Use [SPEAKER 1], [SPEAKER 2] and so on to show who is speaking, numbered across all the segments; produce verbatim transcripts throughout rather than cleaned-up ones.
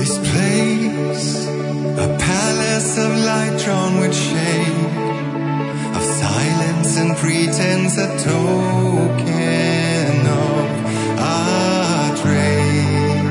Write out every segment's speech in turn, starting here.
[SPEAKER 1] This place, a palace of light drawn with shade, of silence and pretense, a token of our trade.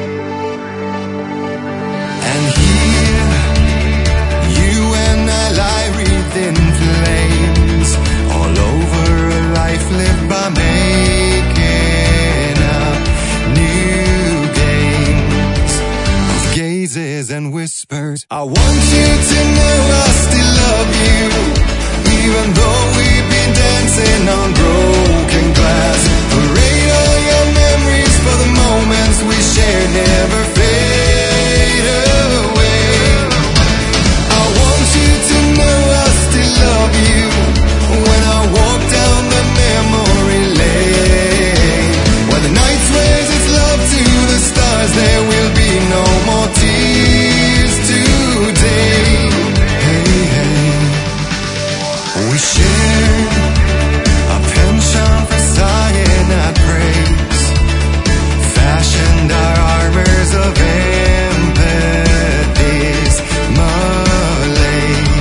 [SPEAKER 1] And here, you and I lie wreathed in flames, all over a life lived by making up new games of gazes and whispers. I want you to know I still love you, even though we've been dancing on broken glass. Parade all your memories, for the moments we shared never fade away. I want you to know I still love you when I walk down the memory lane. When the night swears its love to the stars, there will be no more tears today. Hey, hey. We shared a penchant for cyanide praise, fashioned our armors of empathy's malaise.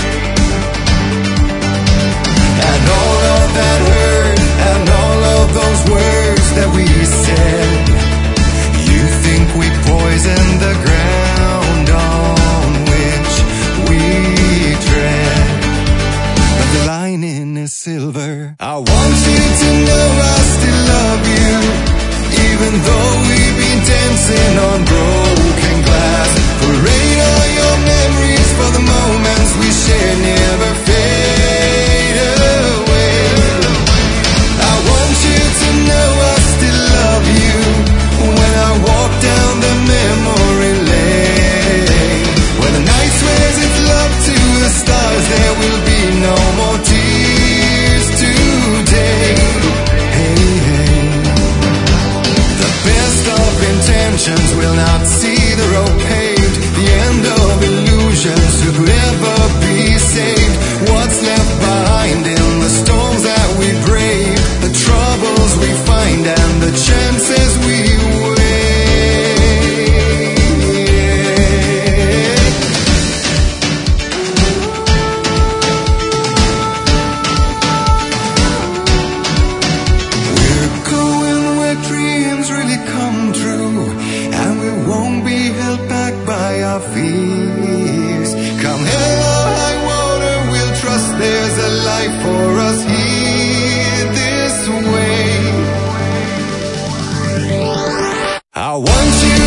[SPEAKER 1] And all of that hurt, and all of those words that we said, you think we poisoned the ground on which we tread, but the lining is silver. I want you to know I still love you, even though we've been dancing on broken glass. Parade all your memories, for the moments we share never fade away. I want you to know I still love you when I walk down the memory lane. When the night swears its love to the stars, there will be no more tears today. Hey, hey. The best of intentions will not see the road paved, the end of illusions who could ever be saved. What's left behind in the storms that we brave, the troubles we find and the chances we fears. Come hell or high water, we'll trust there's a life for us here this way. I want you